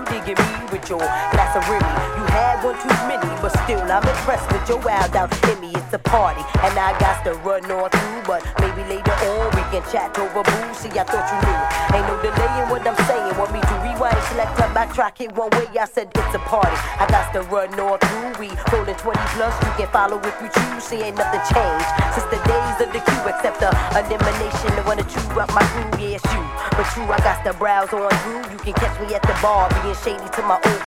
digging me with your glass of Remy. You had one too many, but still I'm impressed with your wild out in me. It's a party, and I got to run on through, but maybe later on we can chat over boo. See, I thought you knew. Ain't no delay in what I'm saying. Want me to rewind, select up, backtrack it one way? I said it's a party. I got to run on through. We rolling 20 plus. You can follow if you choose. See, ain't nothing changed since the days of the queue, except the elimination. The one to chew up my crew, yeah, it's you. But true, I got to browse on through. You can catch me at the bar, being shady to my old